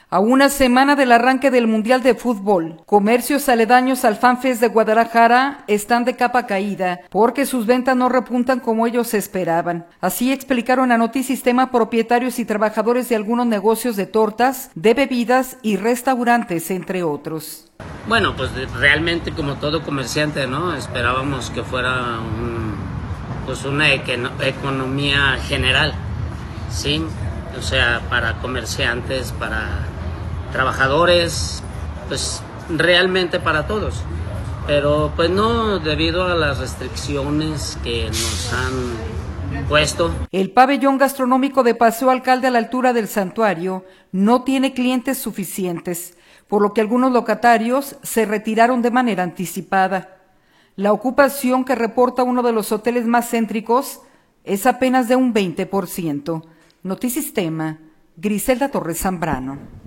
A una semana del arranque del Mundial de Fútbol, comercios aledaños al FanFest de Guadalajara están de capa caída porque sus ventas no repuntan como ellos esperaban. Así explicaron a Notisistema propietarios y trabajadores de algunos negocios de tortas, de bebidas y restaurantes, entre otros. Bueno, pues realmente como todo comerciante, ¿no? Esperábamos que fuera una economía general, ¿sí? O sea, para comerciantes, para trabajadores, pues realmente para todos, pero pues no, debido a las restricciones que nos han puesto. El pabellón gastronómico de Paseo Alcalde a la altura del santuario no tiene clientes suficientes, por lo que algunos locatarios se retiraron de manera anticipada. La ocupación que reporta uno de los hoteles más céntricos es apenas de un 20%. Notisistema, Griselda Torres Zambrano.